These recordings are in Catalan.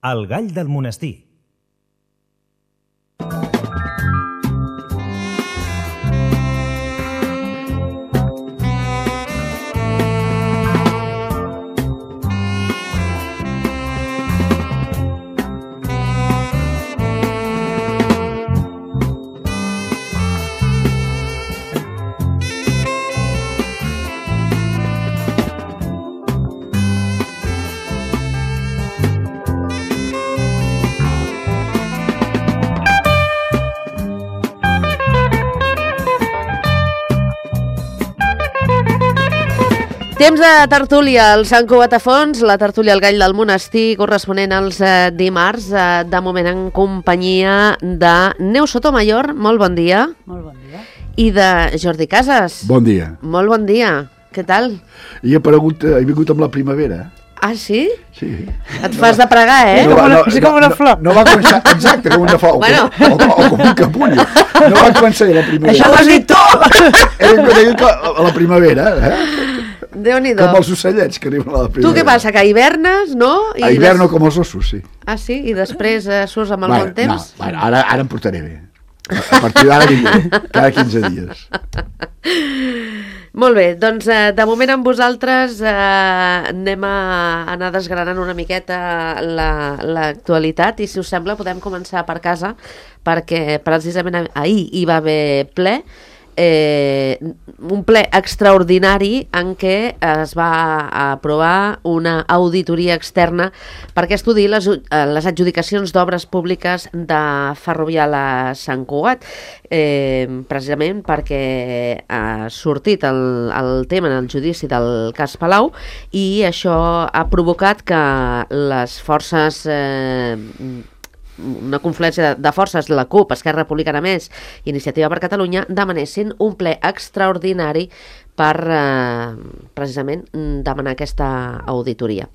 El gall del monestir. Temps de tertúlia, el Sant Cugat a fons, la tertúlia al gall del monestir, corresponent als dimarts, de moment en companyia de Neus Sotomayor, molt bon dia. Molt bon dia. I de Jordi Casas. Bon dia. Molt bon dia. Què tal? He vingut amb la primavera. Ah, sí? Sí. Et fas de pregar, eh? És com una flor. No va començar, exacte, com una flor. Bueno. O com un capullo. No va començar la primavera. Això ho has dit tu! He vingut a la primavera, Déu-n'hi-do. com els ocellets que arriben a la primavera. Tu què passa, que hivernes, no? A hiverno com els ossos, sí. Ah, sí? I després surts amb el bon temps? No, ara em portaré bé. A partir d'ara vindré, cada 15 dies. Molt bé, doncs de moment amb vosaltres anem a anar desgranant una miqueta l'actualitat i si us sembla podem començar per casa perquè precisament ahir hi va haver ple, un ple extraordinari en què es va aprovar una auditoria externa perquè estudiï les adjudicacions d'obres públiques de Ferrovial a Sant Cugat, precisament perquè ha sortit el tema en el judici del cas Palau i això ha provocat que les forces una confluència de forces, la CUP, Esquerra Republicana Més, Iniciativa per Catalunya, demanessin un ple extraordinari per precisament demanar aquesta auditoria.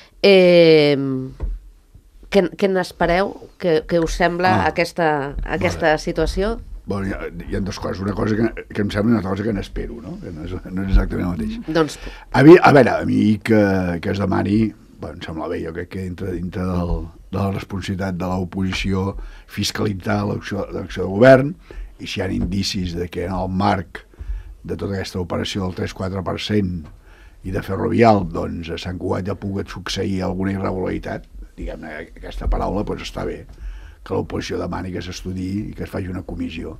Què n'espereu? Què us sembla aquesta situació? Bueno, hi ha dues coses. Una cosa que em sembla i una cosa que n'espero, no? Que no és exactament el mateix. Doncs... A veure, a mi que es demani, em sembla bé, jo crec que entra dintre de la responsabilitat de l'oposició fiscalitzar l'acció de govern i si hi ha indicis de que en el marc de tota aquesta operació del 3-4% i de Ferrovial, doncs a Sant Cugat ja ha pogut succeir alguna irregularitat, diguem-ne, aquesta paraula, doncs està bé que l'oposició demani que s'estudiï i que es faci una comissió.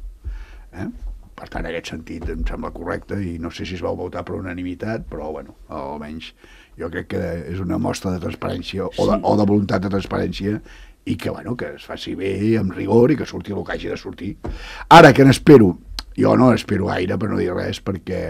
Per tant, en aquest sentit em sembla correcte i no sé si es va votar per unanimitat, però bueno, almenys jo crec que és una mostra de transparència o de voluntat de transparència i que, bueno, que es faci bé, amb rigor i que surti el que hagi de sortir. Ara, que n'espero? Jo no espero gaire per no dir res perquè,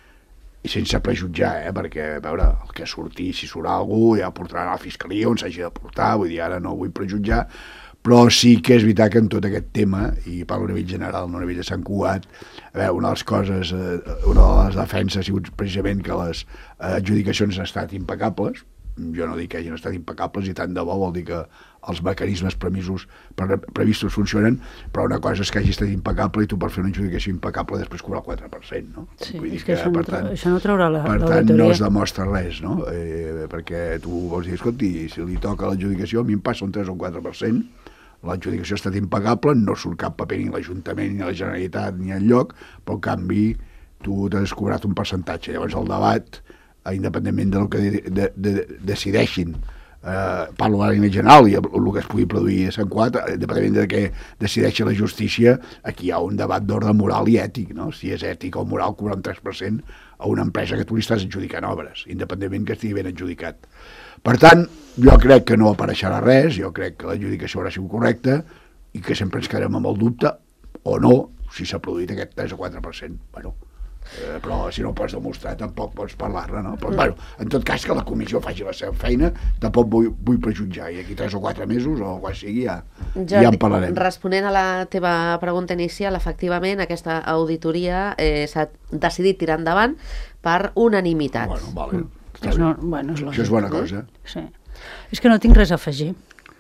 i sense prejutjar, perquè, a veure, el que surti, si surt alguna cosa, ja portaran a la fiscalia on s'hagi de portar, vull dir, ara no vull prejutjar, però sí que és veritat que en tot aquest tema, i parlo a nivell general, no a nivell de Sant Cugat, a veure, una de les coses, una de les defenses ha sigut precisament que les adjudicacions han estat impecables. Jo no dic que hagin estat impecables i tant de bo vol dir que els mecanismes previstos funcionen, però una cosa és que hagi estat impecable i tu per fer una adjudicació impecable després cobrar el 4%, no? Sí, vull dir és que això no traurà l'auditoria. Per tant, no es demostra res, no? Perquè tu vols dir, escolti, si li toca l'adjudicació, a mi em passa un 3 o un 4%, l'adjudicació ha estat impecable, no surt cap paper ni l'Ajuntament ni la Generalitat ni enlloc, però en canvi tu t'has cobrat un percentatge. Llavors el debat, independentment del que decideixin, parlo ara a nivell general i el que es pugui produir a Sant Cugat, independentment de què decideixi la justícia, aquí hi ha un debat d'ordre moral i ètic, no? Si és ètic o moral cobrar un 3% a una empresa que tu li estàs adjudicant obres, independentment que estigui ben adjudicat. Per tant, jo crec que no apareixerà res, jo crec que l'adjudicació haurà sigut correcta i que sempre ens quedarem amb el dubte, o no, si s'ha produït aquest 3 o 4%. Bueno, però si no ho pots demostrar tampoc pots parlar-ne, no? Però, bueno, en tot cas que la comissió faci la seva feina, tampoc vull prejutjar, i aquí 3 o 4 mesos o quan sigui ja en parlarem. Responent a la teva pregunta inicial, efectivament aquesta auditoria s'ha decidit tirar endavant per unanimitat. Bueno, vale. Bueno, és lògic. Això és bona cosa. Sí. És que no tinc res a afegir.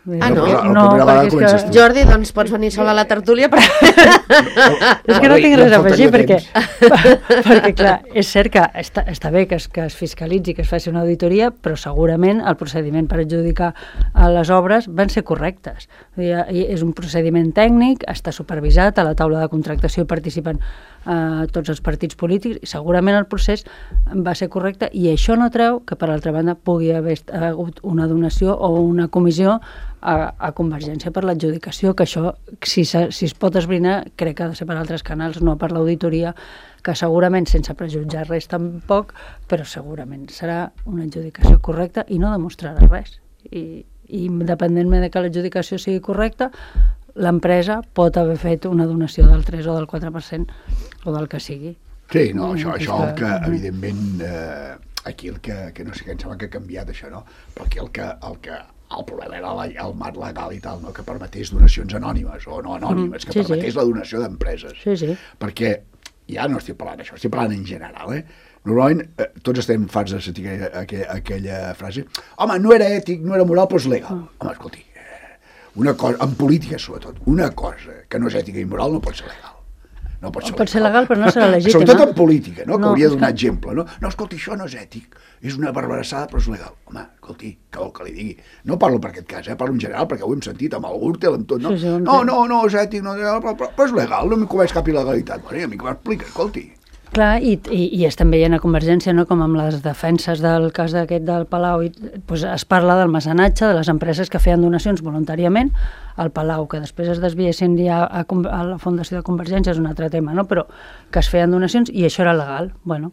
Ah, no? Primera vegada comences tu. Jordi, doncs pots venir sola a la tertúlia perquè... És que no tinc res a afegir perquè clar, és cert que està bé que es fiscalitzi, que es faci una auditoria, però segurament el procediment per adjudicar les obres van ser correctes. És un procediment tècnic, està supervisat, a la taula de contractació participen tots els partits polítics i segurament el procés va ser correcte i això no treu que per altra banda pugui haver hagut una donació o una comissió a Convergència per l'adjudicació, que això si es pot esbrinar crec que ha de ser per altres canals, no per l'auditoria, que segurament sense prejutjar res tampoc, però segurament serà una adjudicació correcta i no demostrarà res i independentment de que l'adjudicació sigui correcta, l'empresa pot haver fet una donació del 3 o del 4% o del que sigui. Sí, no, això el que, evidentment, aquí el que no sé què, em sembla que ha canviat això, no? Però aquí el problema era el marc legal i tal, no? Que permetés donacions anònimes o no anònimes, que permetés la donació d'empreses. Sí. Perquè ja no estic parlant d'això, estic parlant en general, Normalment tots estem farts de sentir aquella frase, home, no era ètic, no era moral, però és legal. Home, escolti, una cosa, en política sobretot, una cosa que no és ètica i moral no pot ser legal. No pot ser legal, però no serà legítima. Sobretot en política, no? Que hauria de donar exemple, no? No, escolti, això no és ètic, és una barbarassada, però és legal. Home, escolti, què vol que li digui? No parlo per aquest cas, parlo en general, perquè ho hem sentit amb el Gürtel, amb tot, no? Sí, no, és ètic, però és legal, no m'hi comeix cap il·legalitat. Bueno, i a mi que m'explica, escolti. Clar, i estem veient a Convergència, no, com amb les defenses del cas d'aquest del Palau, doncs es parla del mecenatge, de les empreses que feien donacions voluntàriament al Palau, que després es desviessin ja a la Fundació de Convergència, és un altre tema, no? Però que es feien donacions i això era legal. Bueno,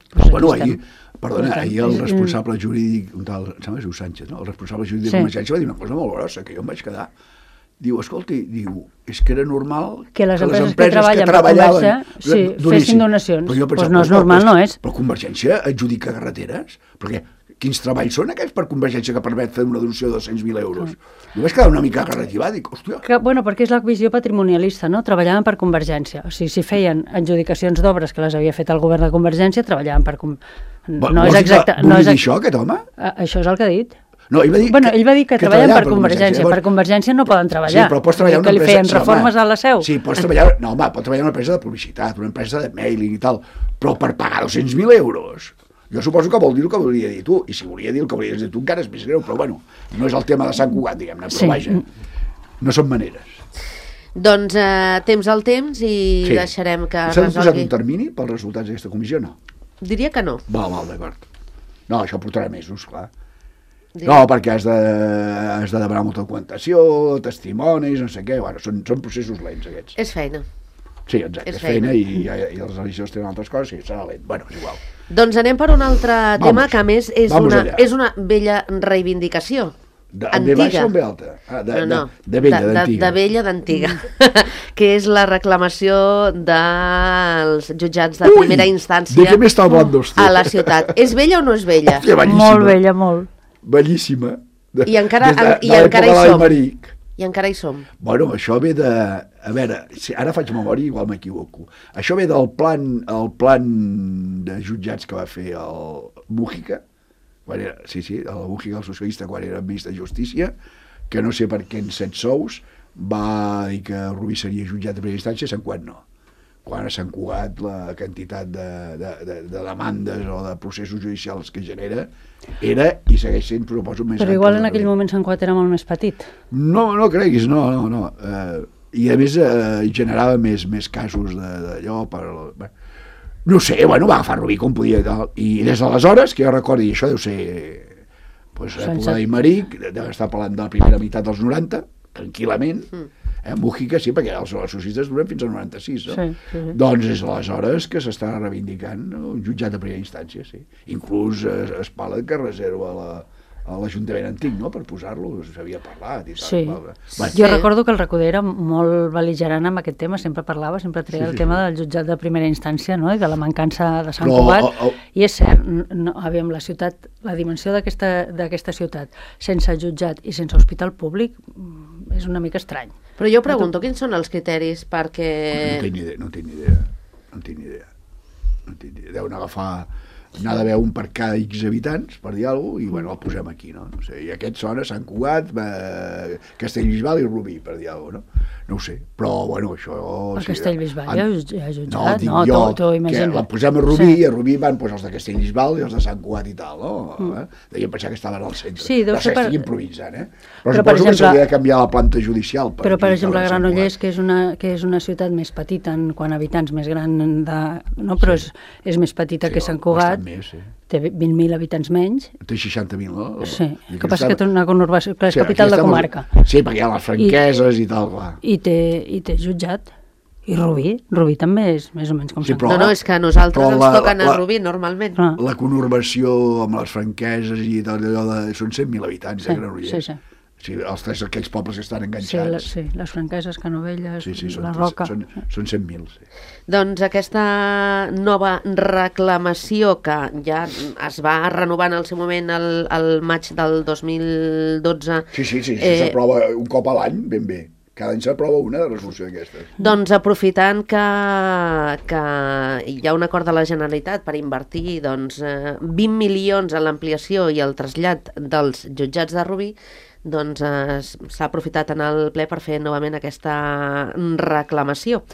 ahir el responsable jurídic, un tal, em sembla que es diu Sánchez, no? El responsable jurídic de Convergència va dir una cosa molt grossa, que jo em vaig quedar. Diu, escolti, és que era normal que les empreses que treballaven fessin donacions. Doncs no és normal, no és. Però Convergència adjudica carreteres? Perquè quins treballs són aquells per Convergència que permet fer una donació de 200.000 euros? Jo vaig quedar una mica carretiva, dic, hòstia. Bueno, perquè és la visió patrimonialista, no? Treballaven per Convergència. O sigui, si feien adjudicacions d'obres que les havia fet el govern de Convergència, treballaven per... No és exacte. Vol dir això, aquest home? Això és el que ha dit. No, ell va dir que treballen per Convergència. Per Convergència no poden treballar. Sí, però pots treballar una empresa... Que li feien reformes a la seu. Sí, pots treballar... No, home, pots treballar una empresa de publicitat, una empresa de mailing i tal, però per pagar 200.000 euros. Jo suposo que vol dir el que volia dir tu, i si volia dir el que volies dir tu encara és més greu, però bueno, no és el tema de Sant Cugat, diguem-ne, però vaja, no són maneres. Doncs temps al temps i deixarem que resolgui. S'ha posat un termini pels resultats d'aquesta comissió, no? Diria que no. Val, d'acord. No, això portarà mesos, clar. No, perquè has de demanar molta documentació, testimonis, no sé què, bueno, són processos lents aquests. És feina. Sí, exacte, és feina i els religiosos tenen altres coses i serà lent, bueno, és igual. Doncs anem per un altre tema que a més és una vella reivindicació. De baixa o en ve alta? De vella, d'antiga. De vella, d'antiga. Que és la reclamació dels jutjats de primera instància a la ciutat. És vella o no és vella? Molt vella, molt. Bellíssima. I encara hi som. I encara hi som. Bueno, això ve de... A veure, si ara faig memòria, igual m'equivoco. Això ve del plan de jutjats que va fer el Mújica, el Mújica, el socialista, quan era ministre de Justícia, que no sé per què en 7 sous va dir que Rubí seria jutjat de primera instància, Sant Cugat no. Quan a Sant Cugat la quantitat de demandes o de processos judicials que genera era i segueix sent, proposo, més... Però igual en aquell moment Sant Cugat era molt més petit. No creguis, no. I a més generava més casos d'allò per... No sé, bueno, va agafar Rubí com podia i tal. I des d'aleshores, que jo recordi, això deu ser època d'Aimeric, deu estar parlant de la primera meitat dels 90, tranquil·lament, Mújica sí, perquè els socialistes duren fins al 96, no? Sí. Doncs és aleshores que s'està reivindicant un jutjat de primera instància, sí. Inclús es parla que reserva a l'Ajuntament antic, no?, per posar-lo, s'havia parlat i tal. Sí. Bueno. Jo recordo que el Recoder era molt bel·ligerant amb aquest tema, sempre treia el tema del jutjat de primera instància, no?, i de la mancança de Sant Cugat, i és cert, aviam, la dimensió d'aquesta ciutat, sense jutjat i sense hospital públic, és una mica estrany. Però jo pregunto, quins són els criteris perquè... No tinc ni idea. Deuen agafar n'ha d'haver un per cada X habitants, per dir alguna cosa, i bueno, el posem aquí, no? No sé, i aquest sona Sant Cugat, Castellbisbal i Rubí, per dir alguna cosa, no? No ho sé, però bueno, això... A Castellbisbal ja ha jutjat, no? Dic jo, que la posem a Rubí, i a Rubí van els de Castellbisbal i els de Sant Cugat i tal, no? Deia pensar que estaven al centre. Sí, deu ser estic improvisant, Però suposo que s'hauria de canviar la planta judicial. Però, per exemple, Granollers, que és una ciutat més petita en quant a habitants, més gran, però és més petita que Sant Cugat, té 20.000 habitants menys. Té 60.000, no? Sí, el que passa que té una conurbació, que és capital de comarca. Sí, perquè hi ha les franqueses i tal, clar. I té jutjat. I Rubí també és més o menys com Sant Cugat. No, és que a nosaltres ens toquen a Rubí normalment. La conurbació amb les franqueses i tot allò són 100.000 habitants a Granollers. Sí, els tres aquells pobles que estan enganxats. Sí, les franqueses, Canovelles, la Roca. Són 100.000, sí. Doncs aquesta nova reclamació que ja es va renovar en el seu moment al maig del 2012... Sí, s'aprova un cop a l'any, ben bé. Cada any s'aprova una resolució d'aquestes. Doncs aprofitant que hi ha un acord de la Generalitat per invertir 20 milions en l'ampliació i el trasllat dels jutjats de Rubí, doncs s'ha aprofitat en el ple per fer novament aquesta reclamació,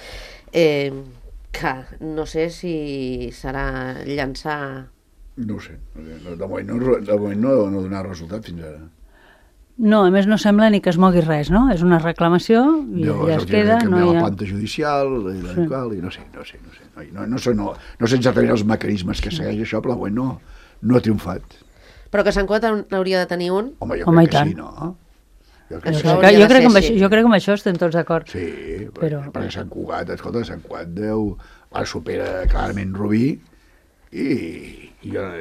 que no sé si serà llançar... No ho sé, de moment no donarà resultat fins ara. No, a més no sembla ni que es mogui res, no? És una reclamació i ja es queda. No hi ha la planta judicial i no sé. No sé exactament els mecanismes que segueix això, però no ha triomfat. Però que Sant Cugat n'hauria de tenir un? Home, jo crec que sí, no? Jo crec que amb això estem tots d'acord. Sí, perquè Sant Cugat, escolta, Sant Cugat supera clarament Rubí i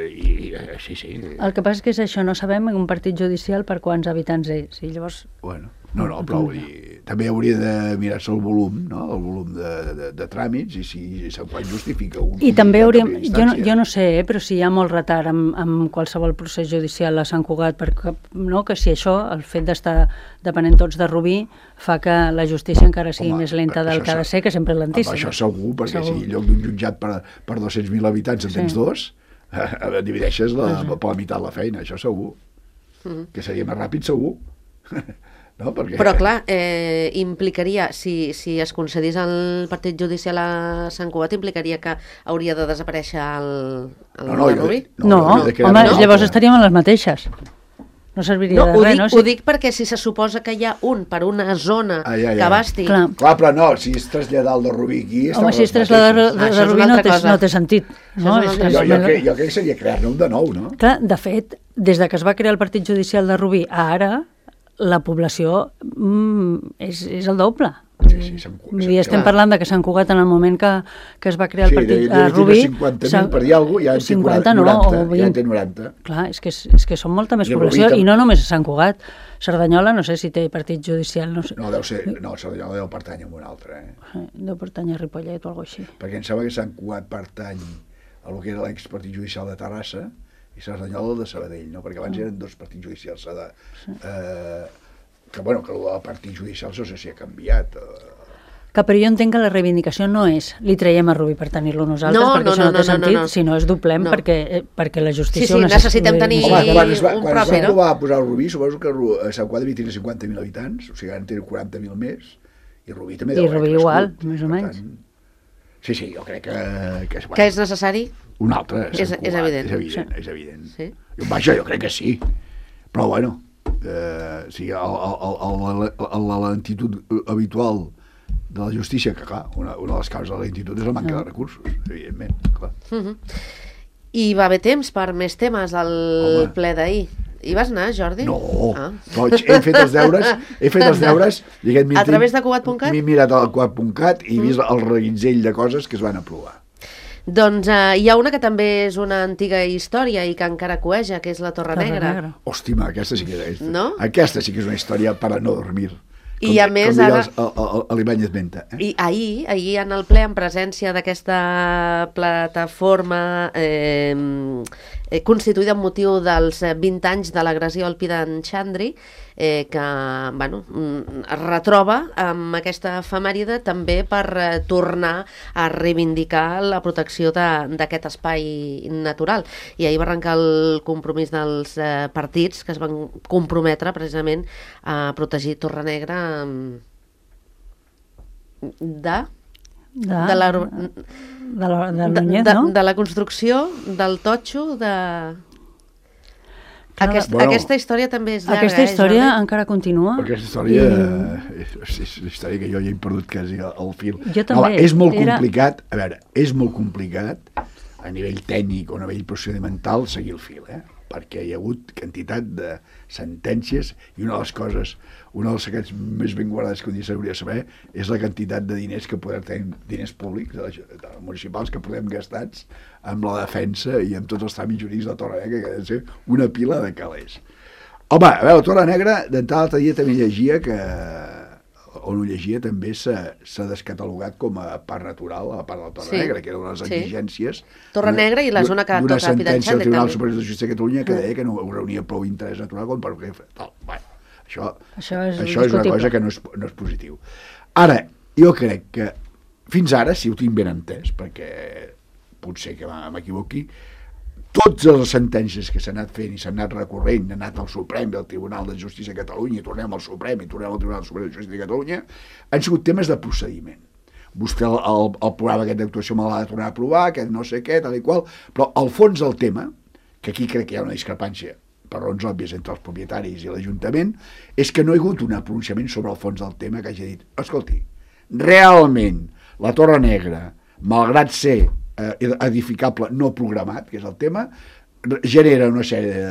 sí. El que passa és que és això, no sabem en un partit judicial per quants habitants és, i llavors... Bueno, però també hauria de mirar-se el volum, no? El volum de tràmits i si Sant Cugat justifica un... I també hauríem... Jo no sé, però si hi ha molt retard amb qualsevol procés judicial a Sant Cugat, perquè, no, que si això, el fet d'estar depenent tots de Rubí, fa que la justícia encara sigui més lenta del que ha de ser, que sempre és lentíssima. Això segur, perquè si en lloc d'un jutjat per 200.000 habitants en tens dos, divideixes per la meitat la feina, això segur. Que seria més ràpid, segur. No, perquè... Però clar, implicaria, si es concedís el partit judicial a Sant Cugat, implicaria que hauria de desaparèixer el Rubí? No, llavors estaríem en les mateixes. No serviria de res, no? Ho dic perquè si se suposa que hi ha un per una zona que abasti... Clar, però no, si és traslladar el de Rubí aquí... Home, si és traslladar de Rubí no té sentit. Jo crec que seria crear-ne un de nou, no? Clar, de fet, des que es va crear el partit judicial de Rubí a ara, la població és el doble. Estem parlant de que Sant Cugat en el moment que es va crear el partit a Rubí... 50.000 per dir alguna cosa, ja en té 90. Clar, és que són molta més població, i no només a Sant Cugat. Cerdanyola no sé si té partit judicial. No, Cerdanyola deu pertany a un altre. Deu pertany a Ripollet o alguna cosa així. Perquè em sembla que Sant Cugat pertany a lo que era l'expartit judicial de Terrassa i Cerdanyola de Sabadell, no? Perquè abans eren dos partits judicials. Que el partit judicial no sé si ha canviat. Però jo entenc que la reivindicació no és li traiem a Rubí per tenir-lo nosaltres, perquè això no té sentit, sinó és doblem perquè la justícia... Sí, necessitem tenir un propi, no? Quan es va provar a posar el Rubí, suposo que Sant Cugat devia tenir 50.000 habitants, o sigui, ara en té 40.000 més, i Rubí també deu haver crescut. I Rubí igual, més o menys. Sí, jo crec que és... Que és necessari? Un altre, és evident. És evident. Vaja, jo crec que sí. Però, bueno, la lentitud habitual de la justícia, que clar, una de les causes de la lentitud és la manca de recursos, evidentment, clar. I va haver temps per més temes al ple d'ahir. Hi vas anar, Jordi? No, he fet els deures a través de Cugat.cat? M'he mirat al Cugat.cat i he vist el reguitzell de coses que es van aprovar. Doncs hi ha una que també és una antiga història i que encara cueja, que és la Torre Negra. Hòstima, aquesta sí que és una història per a no dormir. I a més ara... l'Ibáñez Menta. I ahir en el ple, en presència d'aquesta plataforma constituïda amb motiu dels 20 anys de l'agressió al Pi d'en Xandri, que es retroba amb aquesta efemèride també per tornar a reivindicar la protecció d'aquest espai natural. I ahir va arrencar el compromís dels partits que es van comprometre precisament a protegir Torrenegra de la construcció, del totxo, Aquesta història també és llarga. Aquesta història encara continua. Aquesta història és una història que jo ja he perdut quasi el fil. Jo també. És molt complicat, a veure, és molt complicat a nivell tècnic o a nivell procedimental seguir el fil, perquè hi ha hagut quantitat de sentències i una de les coses, un dels secrets més ben guardats que un dia s'hauria de saber és la quantitat de diners que podem tenir, diners públics municipals que podem gastats amb la defensa i amb tots els tràmits jurídics de Torrenegra, que ha de ser una pila de calés. Home, a veure, Torrenegra, d'entrada l'altre dia també llegia que on ho llegia també s'ha descatalogat com a parc natural a la part de la Torrenegra, que era una de les exigències Torrenegra i la zona que toca Fidanxet d'una sentència del Tribunal Superior de Justícia de Catalunya que deia que no reunia prou interès natural com per fer tal. Això és una cosa que no és positiu. Ara, jo crec que fins ara, si ho tinc ben entès, perquè potser que m'equivoqui, totes les sentències que s'han anat fent i s'han anat recorrent, han anat al Suprem i al Tribunal de Justícia de Catalunya, i tornem al Suprem i tornem al Tribunal Superior de Justícia de Catalunya, han sigut temes de procediment. Vostè el programa aquest d'actuació me l'ha de tornar a aprovar, aquest no sé què, tal i qual, però al fons del tema, que aquí crec que hi ha una discrepància per raons òbvies entre els propietaris i l'Ajuntament, és que no hi ha hagut un pronunciament sobre el fons del tema que hagi dit, escolti, realment la Torrenegra, malgrat ser edificable no programat, que és el tema, genera una sèrie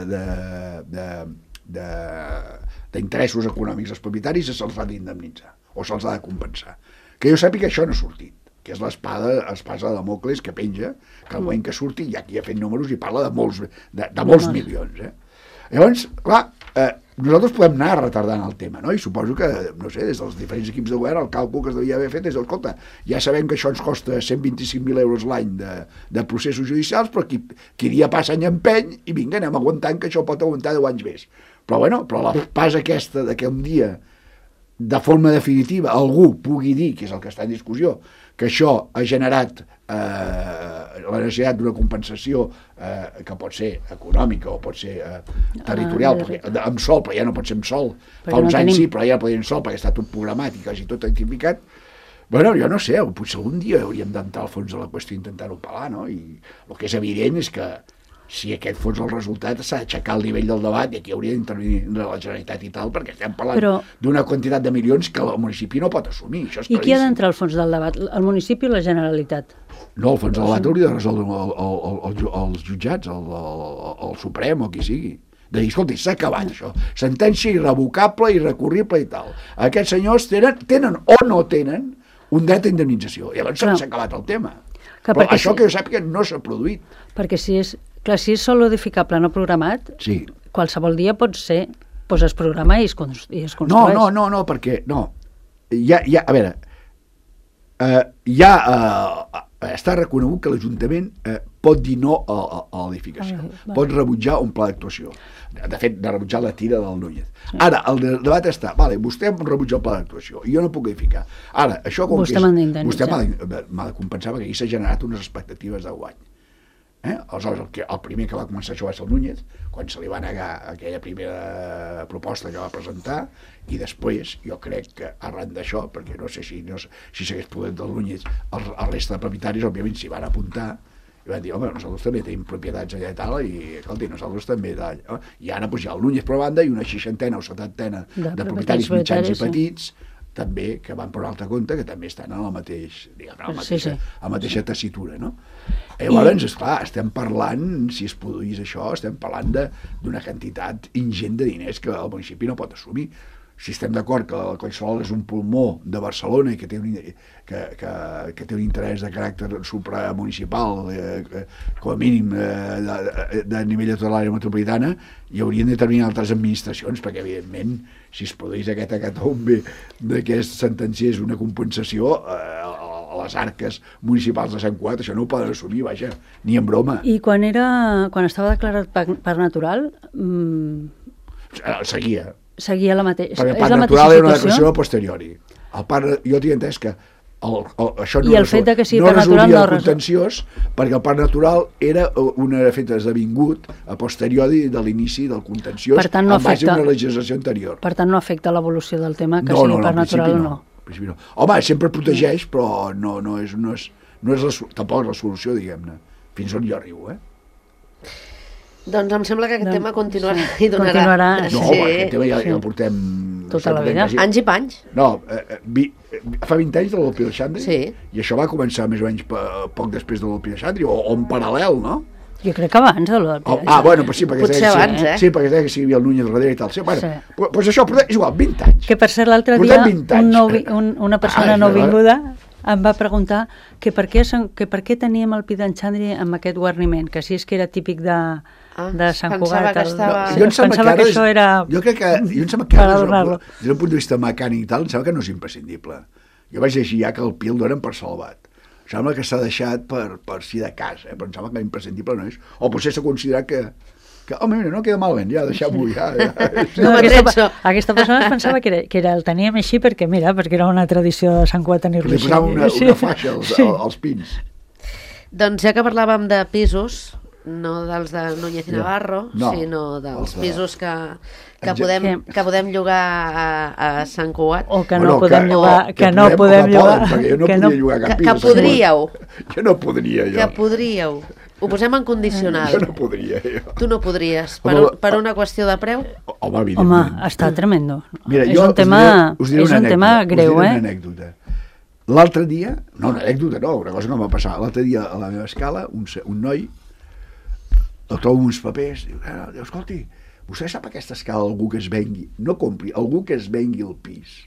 d'interessos econòmics als propietaris i se'ls ha d'indemnitzar o se'ls ha de compensar. Que jo sàpiga que això no ha sortit, que és l'espasa de Damocles que penja, que al moment que surti ja aquí ha fet números i parla de molts milions. Llavors, clar, nosaltres podem anar retardant el tema, no? I suposo que, no sé, des dels diferents equips de govern el càlcul que es devia haver fet és, escolta, ja sabem que això ens costa 125.000 euros l'any de processos judicials, però qui dia passa any empeny i vinga, anem aguantant que això pot aguantar 10 anys més. Però la pas aquesta de que un dia, de forma definitiva, algú pugui dir, que és el que està en discussió, que això ha generat la necessitat d'una compensació que pot ser econòmica o pot ser territorial, amb sol, però ja no pot ser amb sol. Fa uns anys sí, però ja no podia amb sol perquè està tot programat i quasi tot identificat. Bueno, jo no sé, potser algun dia hauríem d'entrar al fons de la qüestió i intentar-ho pelar, no? I el que és evident és que si aquest fos el resultat s'ha d'aixecar el nivell del debat i aquí hauria d'intervenir la Generalitat i tal, perquè estem parlant d'una quantitat de milions que el municipi no pot assumir. Això és I qui ha d'entrar al fons del debat? El municipi o la Generalitat? No, el fons del debat hauria de resoldre els jutjats, el Suprem o qui sigui. De dir, escolta, s'ha acabat això. Sentència irrevocable, irrecurrible i tal. Aquests senyors tenen o no tenen un dret a indemnització. Llavors s'ha acabat el tema. Però això que jo sàpiga no s'ha produït. Perquè si és solo edificable no programat, qualsevol dia pot ser, es programa i es construeix. No, perquè, no. A veure, està reconegut que l'Ajuntament pot dir no a l'edificació, pot rebutjar un pla d'actuació. De fet, de rebutjar la tira del Núñez. Ara, el debat està, vostè rebutja el pla d'actuació i jo no puc edificar. Ara, això com vostè m'ha de compensar perquè aquí s'ha generat unes expectatives de guany. Aleshores, el primer que va començar això va ser el Núñez, quan se li va negar aquella primera proposta que va presentar, i després jo crec que arran d'això, perquè no sé si s'hagués pogut del Núñez, el resta de propietaris òbviament s'hi van apuntar i van dir, home, nosaltres també tenim propietats allà i tal, i escolti, nosaltres també i ara hi ha el Núñez per banda i una 60 o 70 de propietaris mitjans i petits també, que van per un altre compte, que també estan en la mateixa tessitura, no? Llavors, esclar, estem parlant, si es produís això, estem parlant d'una quantitat ingent de diners que el municipi no pot assumir. Si estem d'acord que el Collserola és un pulmó de Barcelona i que té un interès de caràcter supramunicipal, com a mínim de nivell de tota l'àrea metropolitana, hi haurien de determinar altres administracions, perquè evidentment si es produís aquest acatombe d'aquest sentenciés una compensació a les arques municipals de Sant Cugat, això no ho poden assumir, vaja, ni en broma. I quan estava declarat parc natural? Seguia. seguia la mateixa. Perquè el És parc la natural mateixa era una situació? declaració a posteriori. Jo tinc entès que això I el fet de que sigui no parc natural resolia no el contenciós, perquè el parc natural era un fet esdevingut a posteriori de l'inici del contenciós, Per tant, no en base afecta- a una legislació anterior. Per tant, no afecta l'evolució del tema, que sigui parc natural o no. En principi no. Home, sempre protegeix, però no és tampoc la solució, diguem-ne. Fins on jo arribo, Doncs em sembla que aquest tema continuarà sí, i donarà. continuarà. No, Sí. aquest tema ja el portem... Tota la vida. Anys i panys. No, fa 20 anys de l'Olpi de Xandri, Sí. i això va començar més o menys poc després de l'Olpi de Xandri, o en paral·lel, no? Jo crec que abans de l'Olpi. Bueno, pues sí, perquè Potser es deia abans, que, eh? sí, perquè es deia que hi havia el Núñez darrere i tal. Sí, bueno, Sí. pues això, és igual, 20 anys. Que per cert, l'altre Portem dia 20 anys. una persona és no verdad. vinguda em va preguntar que per què teníem el pi d'en Xandri amb aquest guarniment, que si és que era típic de Sant pensava Cugat. que estava- Jo pensava que això era... Jo crec que, jo em sembla que per ara, adornar-lo. des d'un punt de vista mecànic i tal, em sembla que no és imprescindible. Jo vaig llegir ja que el pi el donen per salvat. Em sembla que s'ha deixat per si de cas, però em sembla que imprescindible no és. O potser s'ha considerat que home, mira, no queda malament, ja, deixem-ho, ja. No, No, aquesta persona es pensava que el teníem així perquè era una tradició de Sant Cugat tenir-lo Li així. posava una faixa als pins. Doncs ja que parlàvem de pisos, no dels de Núñez i Navarro, No, sinó dels els de- pisos que podem llogar a Sant Cugat. O que no podem llogar, que no podem llogar. Perquè jo no que podia llogar cap pis. Que podríeu. Jo no podria, jo. Que podríeu. Ho posem en condicional. Jo no podria, jo. Tu no podries, Home, per una qüestió de preu. Home, Home, evidentment. està tremendo. Mira, És jo un tema, us diré és una un tema anècdota, greu, us diré eh? una anècdota. L'altre dia, no, una anècdota no, una cosa que em va passar. L'altre dia a la meva escala, un noi, el trobo amb uns papers, diu, escolti, vostè sap aquesta escala algú que es vengui, no compri, algú que es vengui el pis.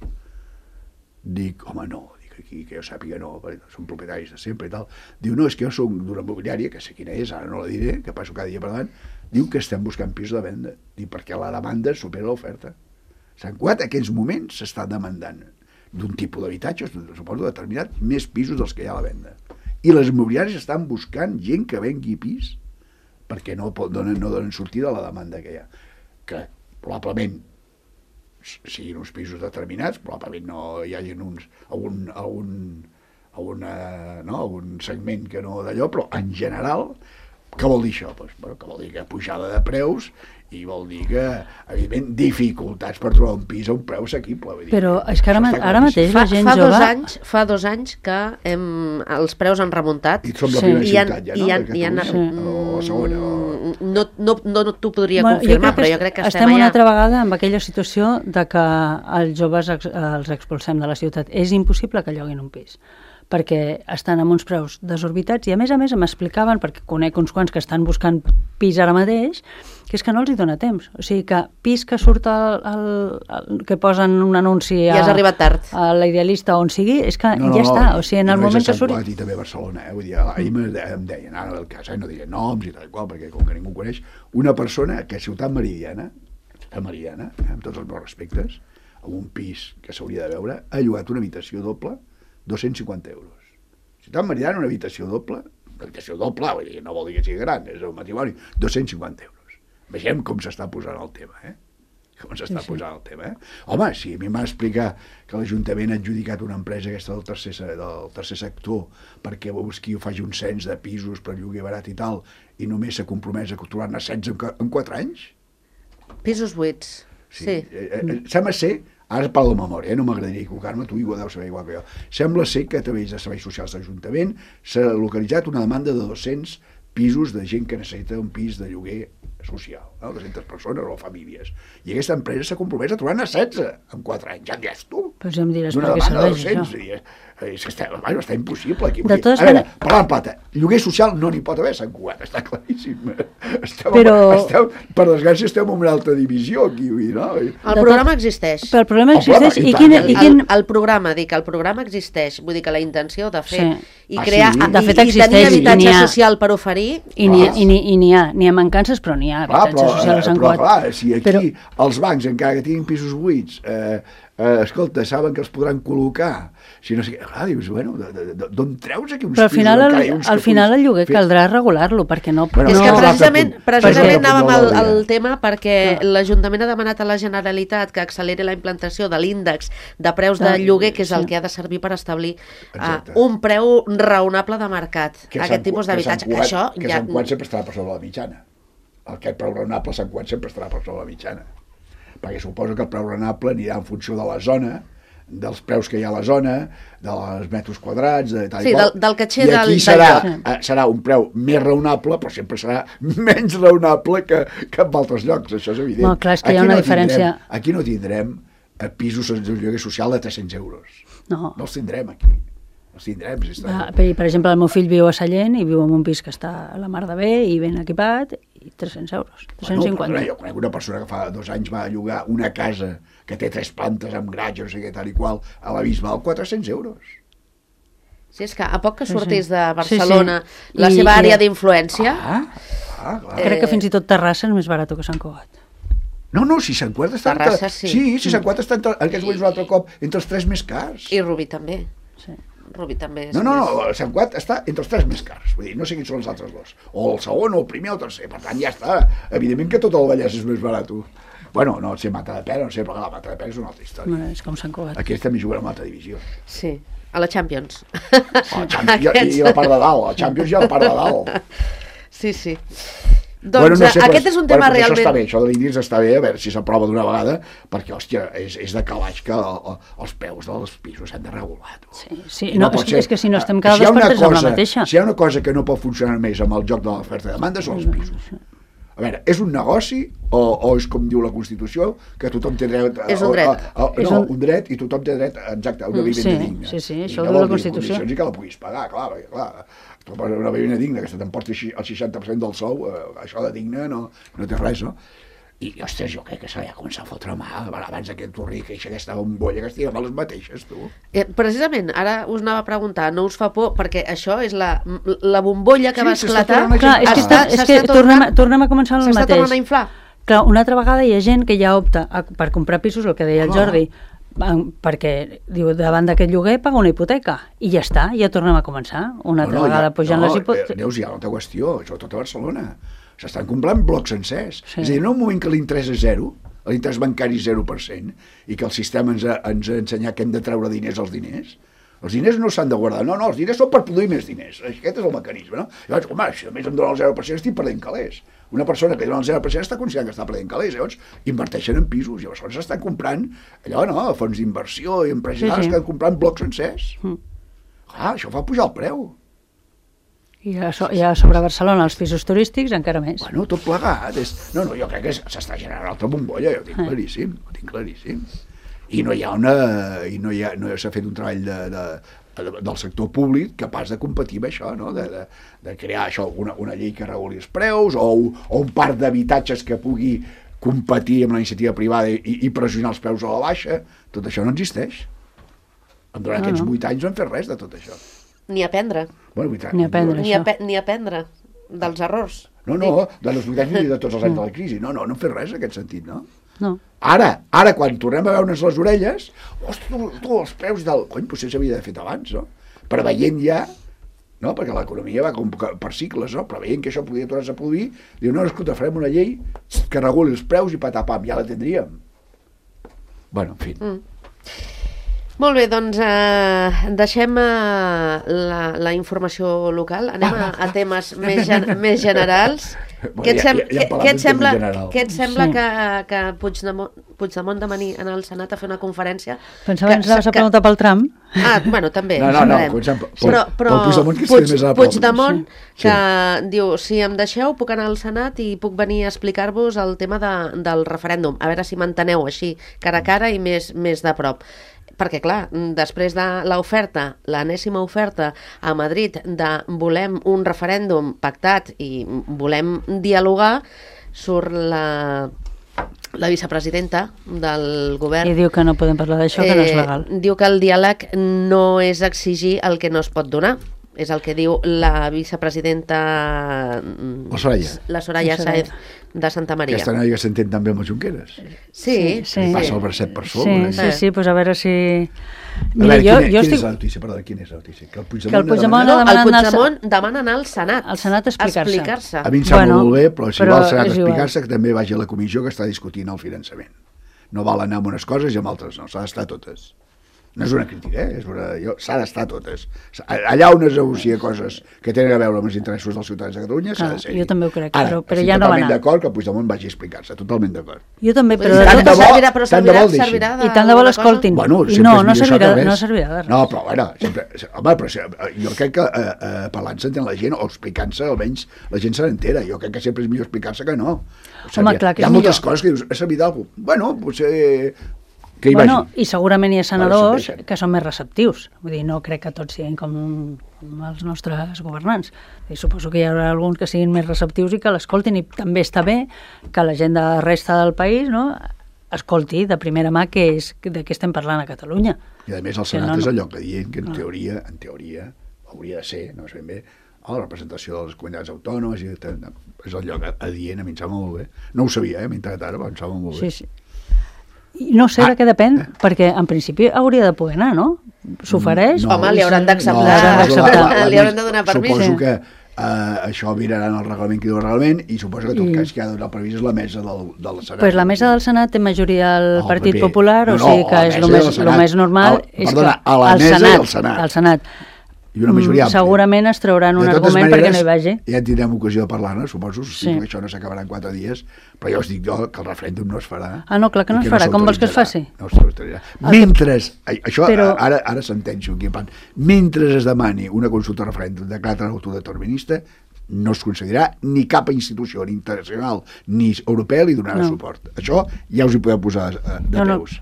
Dic, home, no, aquí, que jo sàpiga no, perquè són propietaris de sempre i tal. Diu, no, és que jo soc d'una mobiliària, que sé quina és, ara no la diré, que passo cada dia per davant, diu que estem buscant pisos de venda. Diu, perquè la demanda supera l'oferta. Sant Cugat, en aquests moments, s'està demandant d'un tipus d'habitatges, suposo determinat, més pisos dels que hi ha a la venda. I les immobiliàries estan buscant gent que vengui pis perquè no donen sortida a la demanda que hi ha. Que probablement siguin uns pisos determinats, probablement no hi hagi algun segment que no d'allò, però en general, què vol dir això? Pues, bueno, que vol dir que pujada de preus i vol dir que, evidentment, dificultats per trobar un pis a un preu assequible. Vull dir, Però és que ara mateix la gent fa jove... Fa 2 anys que els preus han remuntat. I som la Sí. primera I han- ciutat ja, no? i han- de i han- Catalunya, o la segona. No t'ho podria Bueno, confirmar, però jo crec que estem una allà. altra vegada amb aquella situació de que els joves els expulsem de la ciutat. És impossible que lloguin un pis, perquè estan amb uns preus desorbitats i a més m'explicaven, perquè conec uns quants que estan buscant pis ara mateix, que és que no els hi dona temps. O sigui que pis que surt que posen un anunci Ja has arribat tard. a l'Idealista on sigui, és que ja està. O sigui, en el moment que surt... I també a Barcelona, vull dir, ahir em deien, ara el cas, no diré noms i tal i qual, perquè com que ningú coneix, una persona que a Ciutat Meridiana, amb tots els meus respectes, amb un pis que s'hauria de veure, ha llogat una habitació doble 250 euros. Ciutat Meridiana, una habitació doble, vull dir, no vol dir que sigui gran, és un matrimoni, 250 euros. Vegem com s'està posant el tema, Com s'està posant el tema, Home, si a mi m'ha explicat que l'Ajuntament ha adjudicat una empresa aquesta del tercer sector perquè busqui o faci un cens de pisos per lloguer barat i tal, i només s'ha compromès a trobar-ne 16 en 4 anys? Pisos buits, sí. Sembla ser, ara parlo de memòria, no m'agradaria equivocar-me, tu ho deus saber igual que jo, sembla ser que a través de serveis socials de l'Ajuntament s'ha localitzat una demanda de 200 pisos de gent que necessita un pis de lloguer social, 200 persones o famílies. I aquesta empresa s'ha compromès a trobar-ne 16 en 4 anys, ja em diràs tu. Però ja em diràs D'una per què demanda de serveix 200, això. és que està impossible aquí. De totes A veure, maneres- parlant plata, lloguer social no n'hi pot haver a Sant Cugat, està claríssim. Però- Per desgràcia estem en una altra divisió aquí, no? El programa existeix. Però el problema El programa, existeix i i tant. El programa, el programa existeix. Vull dir que la intenció de fer Sí. i Ah, crear sí? De fet, i tenir existeix, habitatge i n'hi ha. social per oferir I n'hi ha mancances, però n'hi ha habitatge social a Sant però Cugat. clar, si aquí Però- els bancs, encara que tinguin pisos buits, escolta, saben que els podran col·locar. Si no sé, dius, bueno, d'on treus aquí uns pisos? Però al final el lloguer caldrà regular-lo, perquè no... És que precisament anàvem al tema perquè l'Ajuntament ha demanat a la Generalitat que acceleri la implantació de l'índex de preus de lloguer, que és el que ha de servir per establir un preu raonable de mercat a aquest tipus d'habitatge. Que Sant Cugat sempre estarà per sobre la mitjana. Aquest preu raonable a Sant Cugat sempre estarà per sobre la mitjana. Perquè suposo que el preu raonable anirà en funció de la zona, dels preus que hi ha a la zona, dels metres quadrats, de tal i qual. Del caché i aquí serà un preu més raonable, però sempre serà menys raonable que en altres llocs, això és evident. No, clar, és que hi ha una diferència. Aquí no tindrem pisos de lloguer social de 300 euros. No els tindrem aquí. Els tindrem. Per exemple, el meu fill viu a Sallent i viu en un pis que està a la mar de bé i ben equipat, i 300 euros, 350. Jo conec una persona que fa 2 anys va llogar una casa que té 3 plantes amb gratge, no sé què, tal i qual, a la Bisbal, 400 euros. Sí, és que a poc que sortís de Barcelona la seva àrea d'influència... Crec que fins i tot Terrassa és més barat que Sant Cugat. No, si Sant Cugat està... Terrassa, sí. Sí, si Sant Cugat està en aquests moments un altre cop entre els 3 més cars. I Rubí també. Sí. Rubí també és no, Sant Cugat està entre els 3 més cars, vull dir, no sé quins són els altres dos, o el segon, o el primer, o el tercer, per tant ja està, evidentment que tot el Vallès és més barat. Bueno, no sé, Matadepera, no sé, perquè la Matadepera és una altra història. És com Sant Cugat. Aquest també juga en una altra divisió. Sí, a la Champions. I la part de dalt, la Champions i la part de dalt. Sí. Doncs aquest és un tema realment... Això està bé, això de l'índex està bé, a veure si s'aprova d'una vegada, perquè, hòstia, és de calaix que els peus dels pisos s'han de regular. Sí, és que si no estem cada 2 per 3 amb la mateixa. Si hi ha una cosa que no pot funcionar més amb el joc de l'oferta i demanda són els pisos. A veure, és un negoci o és com diu la Constitució, que tothom té dret... És un dret. Un dret i tothom té dret, exacte, a una vivenda digna. Sí, això ho diu la Constitució. I que la puguis pagar, clar. Una vivenda digna que se t'emporti el 60% del sou, això de digne no té res, no? I, ostres, jo crec que s'ha de començar a fotre mà abans que torni que aquesta bombolla que estiguem a les mateixes, tu. Precisament, ara us anava a preguntar, no us fa por, perquè això és la bombolla que va esclatar. Clar, és que tornem a començar el mateix. S'està tornant a inflar. Clar, una altra vegada hi ha gent que ja opta per comprar pisos, el que deia el Jordi, perquè diu, davant d'aquest lloguer paga una hipoteca i ja està, ja tornem a començar una altra vegada pujant les hipoteques. Neus, hi ha una altra qüestió, sobretot a Barcelona s'estan comprant blocs sencers, és a dir, en un moment que l'interès és 0, l'interès bancari és 0%, i que el sistema ens ha ensenyat que hem de treure diners als diners, els diners no s'han de guardar, no, els diners són per produir més diners, aquest és el mecanisme, no? Llavors, home, si només em donen el 0% estic perdent calés. Una persona que dona el 0% està considerant que està perdent calés, llavors inverteixen en pisos, llavors s'estan comprant allò, no?, fons d'inversió i empreses que estan comprant blocs sencers. Això fa pujar el preu. I a sobre Barcelona, els pisos turístics, encara més. Bueno, tot plegat. No, jo crec que s'està generant altra bombolla, ho tinc claríssim. I no s'ha fet un treball del sector públic capaç de competir amb això, no? De crear això, una llei que reguli els preus, o un parc d'habitatges que pugui competir amb la iniciativa privada i pressionar els preus a la baixa. Tot això no existeix. Durant aquests 8 anys no han fet res de tot això. Ni aprendre. Ni aprendre dels errors. No, de los 8 anys ni de tots els anys de la crisi. No han fet res en aquest sentit, no? No. Ara, quan tornem a veure'ns les orelles, ostres, tu, els preus i tal, potser s'havia d'haver fet abans, no? Però veient ja, no? Perquè l'economia va per cicles, no? Però veient que això podia tornar-se a produir, diu, no, escolta, farem una llei que reguli els preus i patapam, ja la tindríem. Bueno, en fi. Molt bé, doncs deixem la informació local, anem a temes més generals. Què et sembla que Puigdemont demani en el Senat a fer una conferència? Pensava que ens anaves a preguntar pel tram. Bueno, també. Però Puigdemont que diu, si em deixeu puc anar al Senat i puc venir a explicar-vos el tema del referèndum, a veure si m'enteneu així, cara a cara i més de prop. Perquè, clar, després de l'oferta, l'enèsima oferta a Madrid de volem un referèndum pactat i volem dialogar, surt la vicepresidenta del govern... I diu que no podem parlar d'això, que no és legal. Diu que el diàleg no és exigir el que no es pot donar. és el que diu la vicepresidenta la Soraya Sáez de Santa Maria. Aquesta noia que s'entén també amb els Junqueras. Sí. Passa el bracet per sobre. Sí, doncs a veure si... Mira, quina és la notícia? Perdó, quina és la notícia? Que el Puigdemont demana anar al Senat. Al Senat a explicar-se. A mi em sembla molt bé, però si va al Senat a explicar-se, que també vagi a la comissió que està discutint el finançament. No val anar amb unes coses i amb altres no, s'ha d'estar totes. No és una crítica, s'ha d'estar totes. Allà on es negocia coses que tenen a veure amb els interessos dels ciutadans de Catalunya, s'ha de ser. Jo també ho crec, però ja no va anar. Totalment d'acord que el Puigdemont vagi a explicar-se, totalment d'acord. Jo també, però... servirà i tant de bo l'escoltin. No servirà de res. No, però bueno, jo crec que parlant s'entén la gent, o explicant-se, almenys la gent se n'entera. Jo crec que sempre és millor explicar-se que no. Home, clar que és millor. Hi ha moltes coses que dius, ha servit d'algú. Bueno, potser... I segurament hi ha senadors que són més receptius. Vull dir, no crec que tots siguin com els nostres governants. I suposo que hi haurà alguns que siguin més receptius i que l'escoltin, i també està bé que la gent de la resta del país escolti de primera mà de què estem parlant a Catalunya. I a més el Senat és el lloc adient que en teoria hauria de ser, no és ben bé, la representació de les comunitats autònomes, és el lloc adient, a mi em sembla molt bé. No ho sabia, m'he integrat ara, però em sembla molt bé. Sí. I no sé de què depèn, perquè en principi hauria de poder anar, no? S'ofereix? Home, li hauran d'acceptar, li hauran de donar permís. Suposo que això miraran el reglament que diu el reglament, i suposo que tot cas que ha de donar permís és la mesa del Senat. Pues la mesa del Senat té majoria al Partit Popular, o sigui que és el més normal. Perdona, a la mesa i al Senat. I una majoria àmplia. Segurament es trauran un argument perquè no hi vagi. Ja tindrem ocasió de parlar-ne, suposo, que això no s'acabarà en 4 dies, però ja us dic jo que el referèndum no es farà. No, clar que no es farà. Com vols que es faci? No s'autoritzarà. Mentre, això ara sentencio aquí, mentre es demani una consulta referèndum de caràcter autodeterminista, no es concedirà ni cap institució ni internacional ni europea li donarà suport. Això ja us hi podeu posar de peus.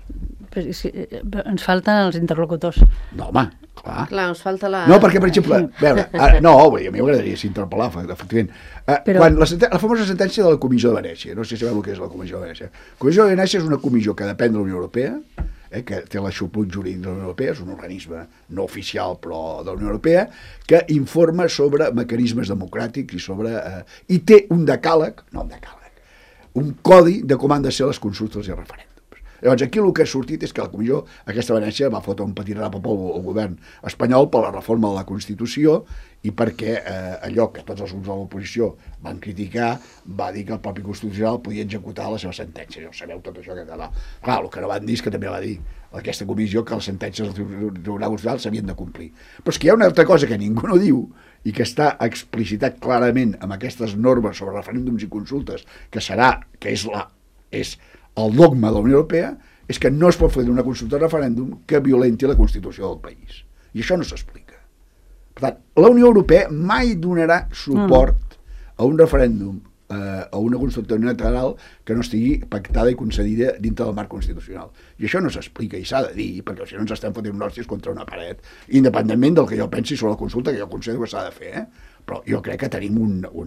Ens falten els interlocutors. No, home, clar, ens falta la... No, perquè, per exemple, a mi m'agradaria s'interpel·lar, efectivament. La famosa sentència de la Comissió de Venècia, no sé si sabeu el que és la Comissió de Venècia. La Comissió de Venècia és una comissió que depèn de la Unió Europea, que té l'aixopluc jurídic de la Unió Europea, és un organisme no oficial però de la Unió Europea, que informa sobre mecanismes democràtics i té un decàleg, un codi de com han de ser les consultes i referèndums. Llavors, aquí el que ha sortit és que la Comissió aquesta Venècia va fotre un petit rap al govern espanyol per la reforma de la Constitució i perquè allò que tots els grups de l'oposició van criticar va dir que el propi Constitucional podia executar la seva sentència. Ja ho sabeu tot això que té là. Clar, el que no van dir és que també va dir aquesta comissió que les sentències del Tribunal Constitucional s'havien de complir. Però és que hi ha una altra cosa que ningú no diu i que està explicitat clarament amb aquestes normes sobre referèndums i consultes, que és el dogma de la Unió Europea, és que no es pot fer una consulta de referèndum que violenti la Constitució del país. I això no s'explica. Per tant, la Unió Europea mai donarà suport a un referèndum, a una consulta unilateral que no estigui pactada i concedida dintre del marc constitucional. I això no s'explica i s'ha de dir, perquè si no ens estem fotent hòsties contra una paret, independentment del que jo pensi sobre la consulta, que jo considero que s'ha de fer. Però jo crec que tenim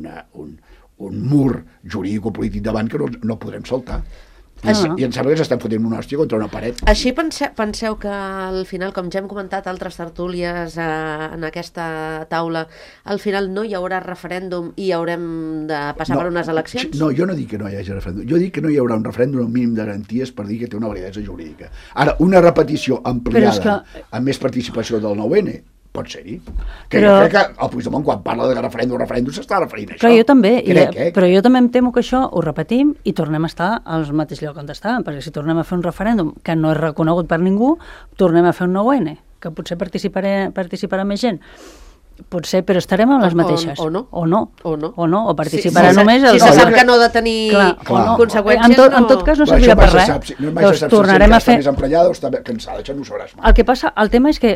un mur jurídico-polític davant que no podrem saltar. I em sembla que s'estan fotent una hòstia contra una paret. Així penseu que al final, com ja hem comentat altres tertúlies en aquesta taula, al final no hi haurà referèndum i haurem de passar per unes eleccions? No, jo no dic que no hi hagi referèndum. Jo dic que no hi haurà un referèndum amb mínim de garanties per dir que té una validesa jurídica. Ara, una repetició ampliada amb més participació del 9N pot ser-hi. Jo crec que el Puigdemont, quan parla de referèndum s'està referint a això. Però jo també, però jo també em temo que això ho repetim i tornem a estar al mateix lloc on estàvem, perquè si tornem a fer un referèndum que no és reconegut per ningú, tornem a fer un 9N, que potser participarà més gent. Potser, però estarem amb les mateixes. O no. O participarà només... Si se sap que no ha de tenir conseqüències... En tot cas no servirà per res. Doncs tornarem a fer... Si està més emprenyada o està cansada, això no ho sabràs mai. El que passa, el tema és que,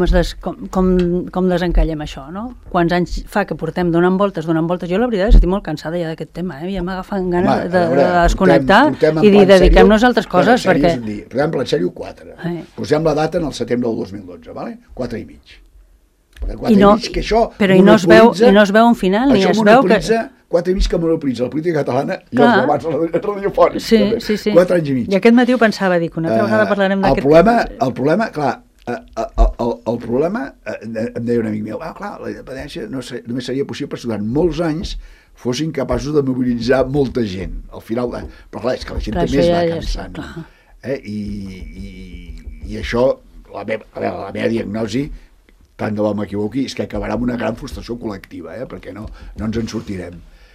com desencallem això, no? Quants anys fa que portem donant voltes, jo la veritat estic molt cansada ja d'aquest tema, ja m'agafen ganes de desconnectar i dir, dediquem-nos a altres coses, perquè... Per exemple, en sèrio 4. Posem la data en el setembre del 2012, 4 i mig. I no es veu un final, ni es veu que... 4 i mig que monopolitza la política catalana i els debats radiofònics. Sí. 4 anys i mig. I aquest matí ho pensava, dic, una altra vegada parlarem d'aquest... El problema, clar, el problema, em deia un amic meu, clar, la independència només seria possible si durant molts anys fossin capaços de mobilitzar molta gent. Al final, però clar, és que la gent també es va cansant. I això, la meva diagnosi, tant de bo m'equivoqui, és que acabarà amb una gran frustració col·lectiva, perquè no ens en sortirem.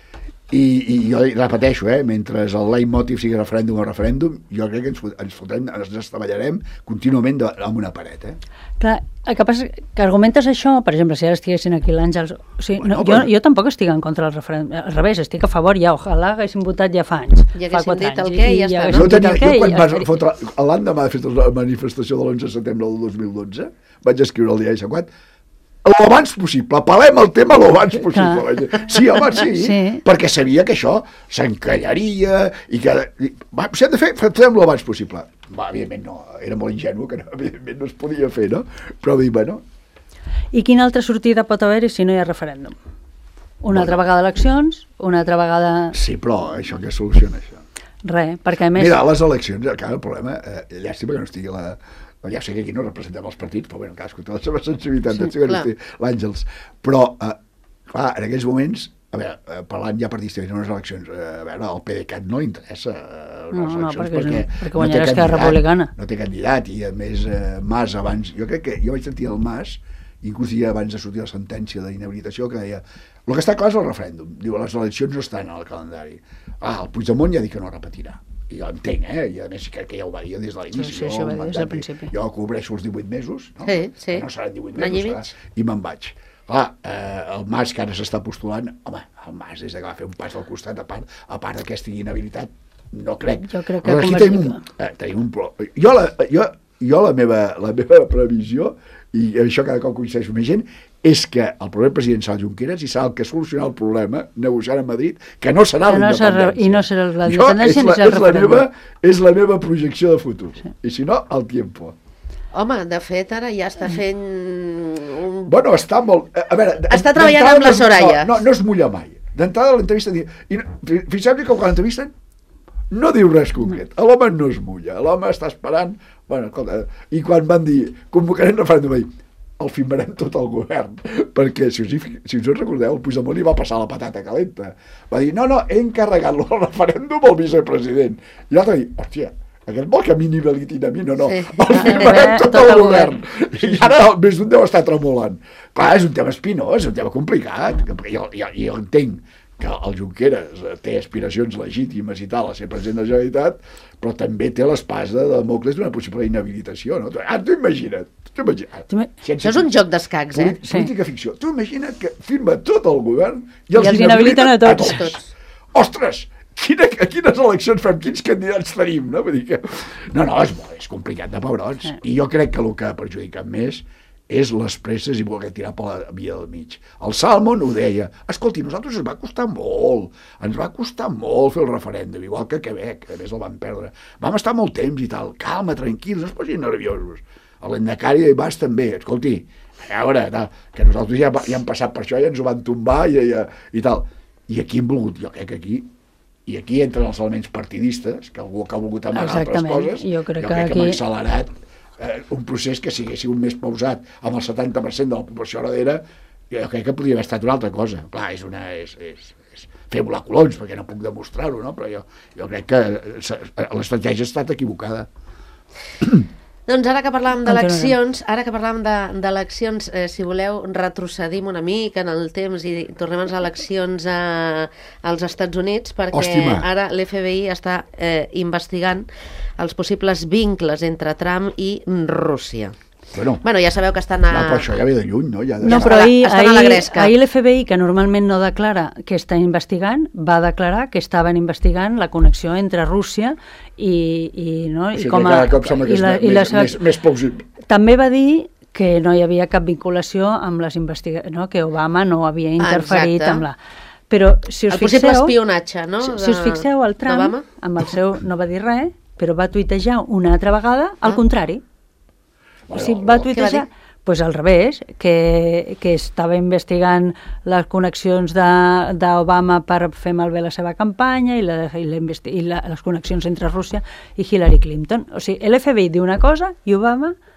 I jo repeteixo, mentre el leitmotiv sigui referèndum o referèndum, jo crec que ens estavellarem contínuament amb una paret. Clar, el que passa és que argumentes això, per exemple, si ara estiguessin aquí l'Àngels... O sigui, jo tampoc estic en contra del referèndum, al revés, estic a favor, ojalà haguessin votat ja fa anys. I haguessin dit el què i ja està. Jo quan vas fotre, l'endemà de fer la manifestació de l'11 de setembre del 2012, vaig escriure al diari Sant Cugat, l'abans possible, apel·lem el tema l'abans possible. Sí, home, sí, perquè sabia que això s'encallaria i que... Si hem de fer, fem l'abans possible. Evidentment no, era molt ingenu, que evidentment no es podia fer, no? Però dir, bueno... I quina altra sortida pot haver-hi si no hi ha referèndum? Una altra vegada eleccions, una altra vegada... Sí, però això què soluciona, això? Res, perquè a més... Mira, les eleccions, el problema, llàstima que no estigui la... Ja sé que aquí no representem els partits, però bé, cadascú té la seva sensibilitat, l'Àngels. Però, clar, en aquells moments, a veure, parlant ja partidistament unes eleccions, a veure, al PDeCAT no li interessa unes eleccions perquè guanyarà Esquerra Republicana. No té candidat, i a més, Mas abans... Jo crec que jo vaig sentir el Mas, inclús dia abans de sortir la sentència d'inhabilitació, que deia, el que està clar és el referèndum. Diu, les eleccions no estan al calendari. El Puigdemont ja ha dit que no repetirà. I jo entenc, i a més crec que ja ho va dir des de l'inici. Sí, això va dir des del principi. Jo cobreixo els 18 mesos, no? Sí. No seran 18 mesos, i me'n vaig. Clar, el Mas, que ara s'està postulant, home, el Mas, des que va fer un pas al costat, a part que estigui inhabilitat, no crec. Jo crec que tenim un problema. Jo la meva previsió, i això cada cop coincideix amb més gent, és que el proper president serà Junqueras i serà el que solucionarà el problema negociant a Madrid, que no serà la independència. I no serà la independència ni serà el referèndum. És la meva projecció de futur. I si no, el tiempo. Home, de fet, ara ja està fent... Bueno, està molt... A veure, està treballant amb la Soraya. No es mulla mai. D'entrada l'entrevista... Fixeu-vos que quan l'entrevisten no diu res concret. L'home no es mulla. L'home està esperant... Bueno, escolta, i quan van dir convocarem referèndum, va dir el firmarem tot el govern, perquè si us recordeu, el Puigdemont li va passar la patata calenta, va dir, no, he encarregat el referèndum al vicepresident, i l'altre va dir, hòstia, aquest vol que m'inhabilitin a mi, no, el firmarem tot el govern, i ara més d'un deu estar tremolant. Clar, és un tema espinós, és un tema complicat, perquè jo entenc que el Junqueras té aspiracions legítimes i tal a ser president de la Generalitat, però també té l'espasa de Damocles d'una possible inhabilitació, no? T'ho imagina't. Això és un joc d'escacs, Política ficció. T'ho imagina't que firma tot el govern i els inhabiliten a tots. Ostres! Quines eleccions fem? Quins candidats tenim? No, vull dir que... No, és complicat de pebrons. I jo crec que el que ha perjudicat més és les presses i voler tirar per la via del mig. El Salmon ho deia, escolti, nosaltres ens va costar molt fer el referèndum, igual que Quebec, que a més el van perdre. Vam estar molt temps i tal, calma, tranquils, no es posin nerviosos. L'Endacari i Bas també, escolti, a veure, que nosaltres ja hem passat per això, ja ens ho van tombar i tal. I aquí hem volgut, jo crec que aquí entren els elements partidistes, que algú que ha volgut amagar altres coses, jo crec que hem accelerat un procés que si hagués sigut més pausat amb el 70% de la població heredera, jo crec que podria haver estat una altra cosa. Clar, és fer volar colons, perquè no puc demostrar-ho, no? Però jo crec que l'estratègia ha estat equivocada. Doncs ara que parlàvem d'eleccions, si voleu, retrocedim una mica en el temps i tornem a les eleccions als Estats Units, perquè ara l'FBI està investigant els possibles vincles entre Trump i Rússia. Bueno, ja sabeu que estan a... Però això ja ve de lluny, no? No, però ahir l'FBI, que normalment no declara que està investigant, va declarar que estaven investigant la connexió entre Rússia i com a... Cada cop sembla que és més plausible. També va dir que no hi havia cap vinculació amb les investigacions, no? Que Obama no havia interferit amb la... Però si us fixeu... El possible espionatge, no? Si us fixeu, el Trump, amb el seu... no va dir res, però va tuitejar una altra vegada al contrari. O sigui, va tuitejar al revés, que estava investigant les connexions d'Obama per fer malbé la seva campanya i les connexions entre Rússia i Hillary Clinton. O sigui, l'FBI diu una cosa i Obama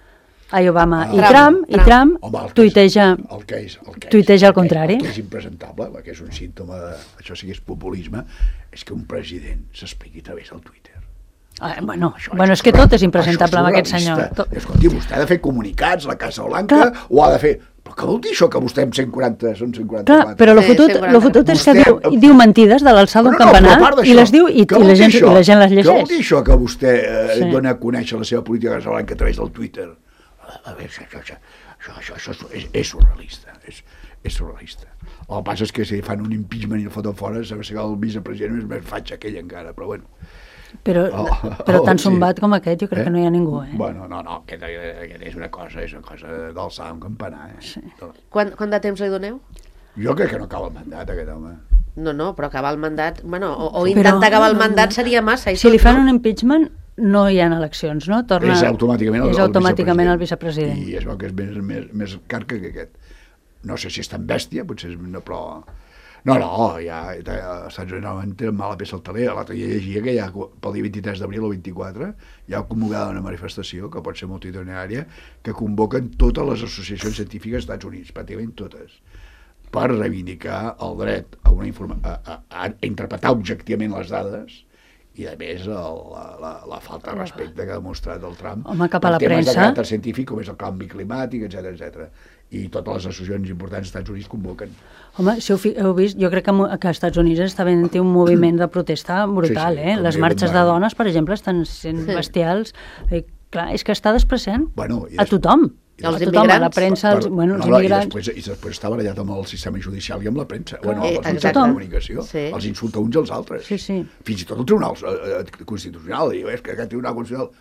Obama. I Trump. Trump Home, tuiteja el contrari. El que és impresentable, el que és un símptoma això sí que és populisme, és que un president s'expliqui a través del Twitter. Bueno, és que tot és impresentable amb aquest senyor. Escolti, vostè ha de fer comunicats, la Casa Blanca, o ha de fer... Però què vol dir això, que vostè amb 140 són 144? Clar, però lo fotut és que diu mentides de l'alçada d'un campanar i les diu i la gent les llegeix. Què vol dir això, que vostè dona a conèixer la seva política Casa Blanca a través del Twitter? A veure, això és surrealista, és surrealista. El que passa és que si fan un impeachment i el foten fora, saber que el vicepresident és més faig aquell encara, però bueno. Però tan sombat com aquest jo crec que no hi ha ningú, Bueno, no, aquest és una cosa d'alçar un campanar, Sí. Quant de temps li doneu? Jo crec que no acaba el mandat, aquest home. No, però acabar el mandat... Bueno, o intentar acabar el mandat seria massa. Si li fan un impeachment, no hi ha eleccions, no? És automàticament el vicepresident. I és el que és més car que aquest. No sé si és tan bèstia, potser és... però... No, ja als Estats Units normalment té mala peça al taler. L'altre dia llegia que ja pel dia 23 d'abril o 24 hi ha convocada una manifestació que pot ser multitudinària que convoquen totes les associacions científiques dels Estats Units, pràcticament totes, per reivindicar el dret a interpretar objectivament les dades i a més la falta de respecte que ha demostrat el Trump cap a la temes premsa de caràcter científic com és el canvi climàtic, etc. I totes les associacions importants dels Estats Units convoquen. Home, si heu vist, jo crec que als Estats Units està havent un moviment de protesta brutal, Les marxes de dones, per exemple, estan sent bestials. Clar, és que està despreciant a tothom. Els immigrants. A la premsa, els immigrants. I després està barallat amb el sistema judicial i amb la premsa. Amb els mitjans de comunicació. Els insulta uns als altres. Fins i tot el Tribunal Constitucional. Diu, és que aquest Tribunal Constitucional...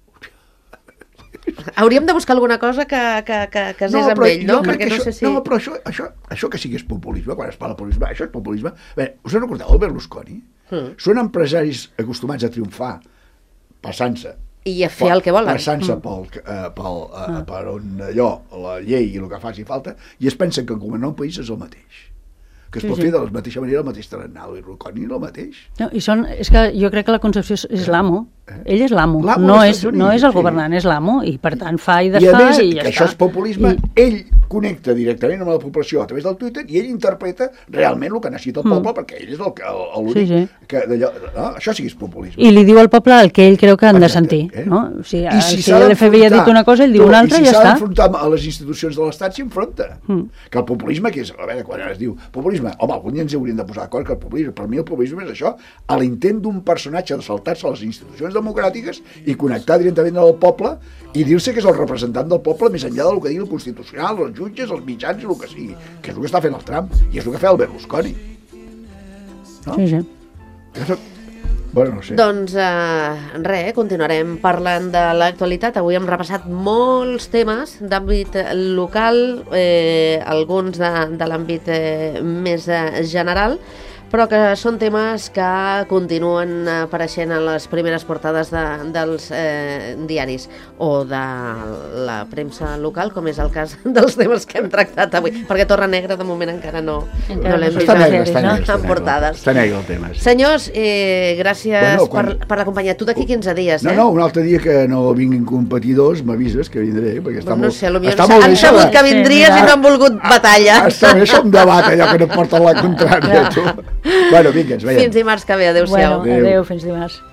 Hauríem de buscar alguna cosa que es des amb ell, no? Perquè no sé si... No, però això que sí que és populisme, quan es parla de populisme, això és populisme. Bé, us en recordeu, el Berlusconi? Són empresaris acostumats a triomfar passant-se i a fer el que volen. Passant-se per on allò, la llei i el que faci falta, i es pensen que governar un país és el mateix. Que es pot fer de la mateixa manera el mateix tarannal i Berlusconi el mateix. No, és que jo crec que la concepció és l'amo. Ell és l'amo, no és el governant, és l'amo, i per tant fa i desfà. I a més, que això és populisme, ell connecta directament amb la població a través del Twitter i ell interpreta realment el que necessita el poble, perquè ell és l'únic que d'allò... Això sí que és populisme. I li diu al poble el que ell creu que han de sentir. Si l'FBI ha dit una cosa, ell diu una altra i ja està. I si s'ha d'enfrontar a les institucions de l'Estat, s'hi enfronta. Que el populisme, que és, a veure, quan es diu populisme, home, algun dia ens hauríem de posar d'acord que el populisme, per mi el populisme és això, a l'intent d'un personatge de saltar-se a les institucions democràtiques i connectar directament amb el poble i dir-se que és el representant del poble més enllà del que digui el Constitucional, els jutges, els mitjans i el que sigui, que és el que està fent el Trump i és el que fa el Berlusconi. No? Sí. Bueno, no sé. Doncs continuarem parlant de l'actualitat. Avui hem repassat molts temes d'àmbit local, alguns de l'àmbit més general, però que són temes que continuen apareixent a les primeres portades dels diaris o de la premsa local, com és el cas dels temes que hem tractat avui, perquè Torre Negra de moment encara no l'hem vist en portades. Està negre el tema. Senyors, gràcies per l'acompanyar. Tu d'aquí 15 dies, No, un altre dia que no vinguin competidors, m'avises que vindré, perquè està molt... No sé, potser han sabut que vindries i no han volgut batalla. Està bé, això em debat, allò que no porta la contrària, tu. Bueno, vinga, ens veiem. Fins dimarts que ve, adéu-siau. Adéu, fins dimarts.